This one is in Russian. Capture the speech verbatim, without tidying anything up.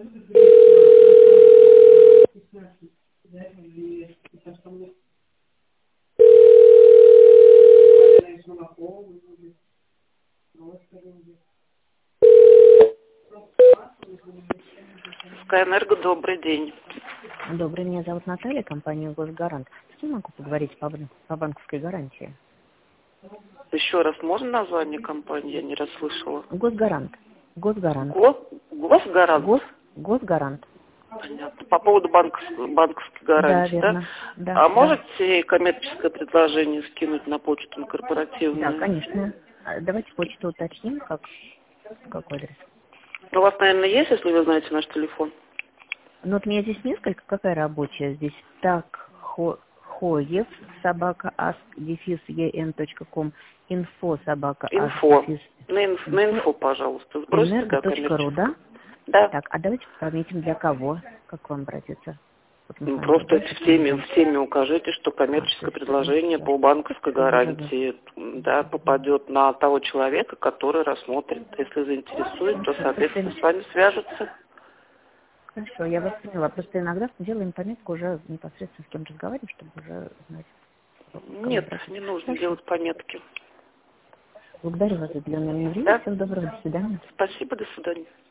Скайэнерго, добрый день. Добрый, меня зовут Наталья, компания «Госгарант». С кем могу поговорить по, бан- по банковской гарантии? Еще раз, можно название компании? Я не расслышала. Госгарант. Госгарант. Гос... Госгарант? Гос... Госгарант. Понятно. По поводу банковской, банковской Да, гарантии, да? верно. Да, А да. можете коммерческое предложение скинуть на почту, на корпоративную? Да, конечно. А давайте почту уточним, как, какой адрес. У вас, наверное, есть, если вы знаете наш телефон? Ну, вот у меня здесь несколько. Какая рабочая здесь? Так, хо, хоев, собака, аск, дефис, ен точка ком, инфо, собака, аск, Инфо. дефис, На, инф... на инфо, пожалуйста. Сбросьте, да, энерго.ру, да? коммерческое. Да. Так, а давайте пометим для кого, как к вам обратиться. Вот мы с Ну, вами просто давно в теме, знакомы. в теме укажите, что А, то коммерческое есть это предложение я. по банковской Уже вы. гарантии, да, попадет на того человека, который рассмотрит. Если заинтересует, то, Хорошо, соответственно, просто... с вами свяжутся. Хорошо, я вас поняла. Просто иногда делаем пометку уже непосредственно с кем разговаривать, чтобы уже знать, к кому Нет, обратиться. не нужно Хорошо. делать пометки. Благодарю вас за уделенное мне время. Да? Всего доброго. До свидания. Спасибо, до свидания.